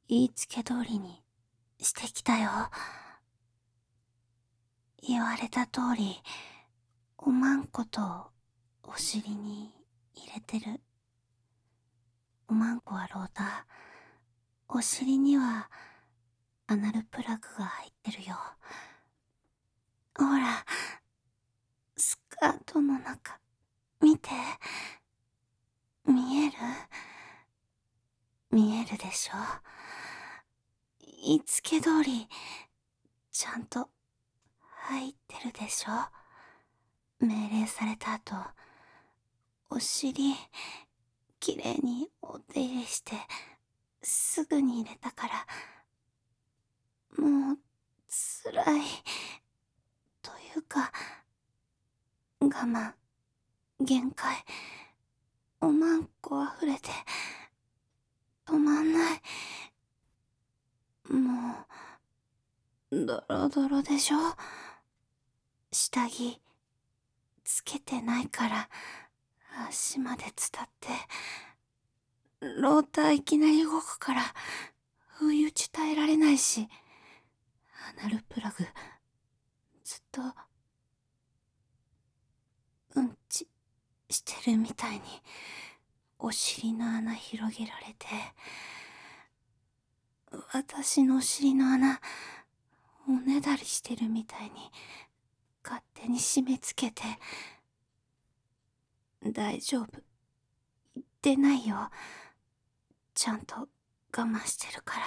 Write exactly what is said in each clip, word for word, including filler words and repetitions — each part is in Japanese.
言いつけ通りにしてきたよ。言われた通り、おまんことお尻に入れてる。おまんこはローター、お尻にはアナルプラグが入ってるよ。ほら、スカートの中、見て。見える？見えるでしょ。言いつけ通り、ちゃんと入ってるでしょ。命令された後、お尻、きれいにお手入れして、すぐに入れたから、もう、辛い、というか、我慢、限界、おまんこ溢れて、止まんない。もう、ドロドロでしょ。下着、つけてないから、足まで伝って、ローターいきなり動くから、不意打ち耐えられないし、アナルプラグ、ずっと、うんちしてるみたいに、お尻の穴広げられて、私のお尻の穴、おねだりしてるみたいに、勝手に締め付けて、大丈夫。言ってないよ。ちゃんと我慢してるから。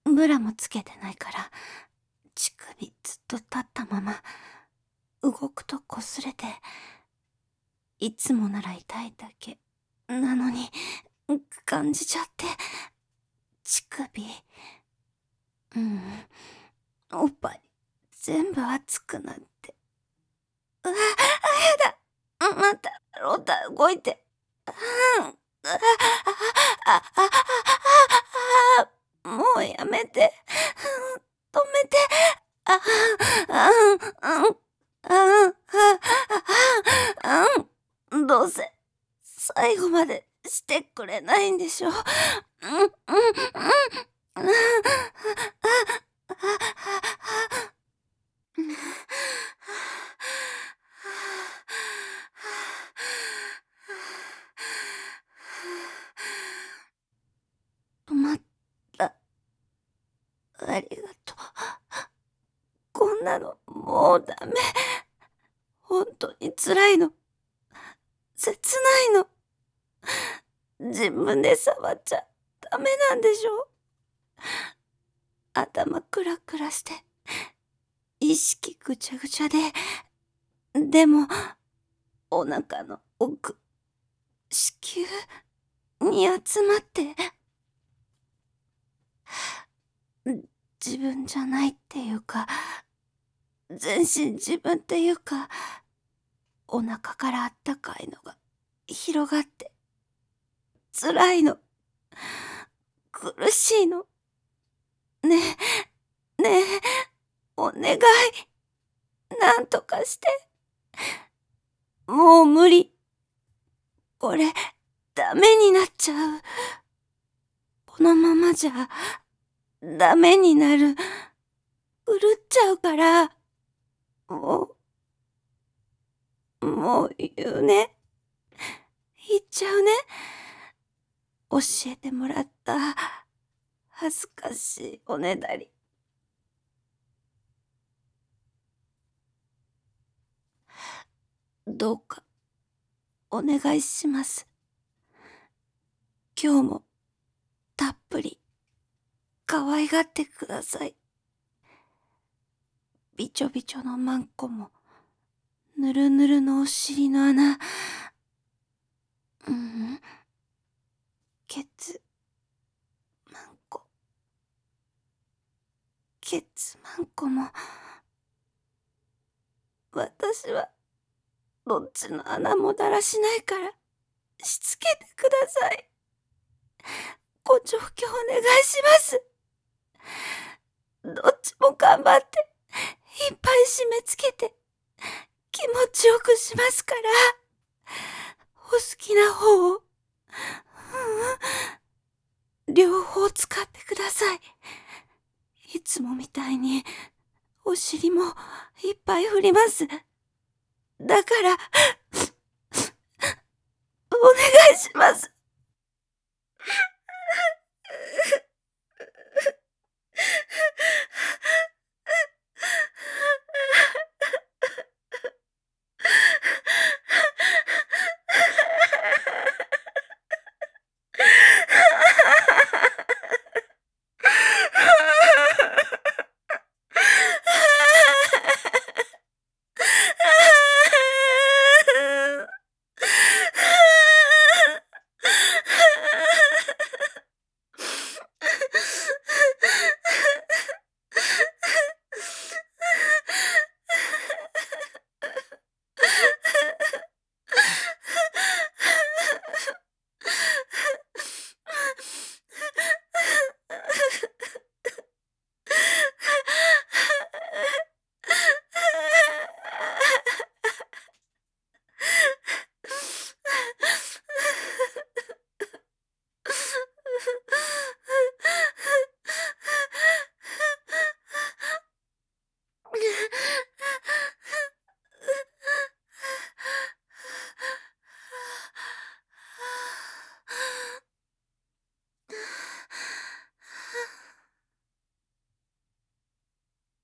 ブラもつけてないから、乳首ずっと立ったまま、動くと擦れて、いつもなら痛いだけなのに、感じちゃって、乳首、うん、おっぱい、全部熱くなって。うわ、やだ、また、ローター動いて。うん、あ、あ、あ、あ、あ、もうやめて。止めて。あ、あ、うん、あ、あ、うん、どうせ、最後までしてくれないんでしょ。うん、うん、うん、うん、止まった。ありがとう。こんなのもうダメ。本当に辛いの。切ないの。自分で触っちゃダメなんでしょ。頭クラクラして、意識ぐちゃぐちゃで、でも、お腹の奥、子宮に集まって、自分じゃないっていうか、全身自分っていうか、お腹からあったかいのが広がって、辛いの。苦しいの。ねえ、ねえ、お願い。なんとかして。もう無理。これ、ダメになっちゃう。このままじゃ、ダメになる。狂っちゃうから。もう、もう言うね。言っちゃうね。教えてもらった、恥ずかしいおねだり。どうか、お願いします。今日も、たっぷり、可愛がってください。びちょびちょのマンコも、ぬるぬるのお尻の穴、うん、ケツ、マンコ、ケツマンコも、私は、どっちの穴もだらしないから、しつけてください。ご調教お願いします。どっちも頑張って、いっぱい締め付けて、気持ちよくしますから。お好きな方を。うん、 両方使ってください。いつもみたいにお尻もいっぱい振ります。だからお願いしま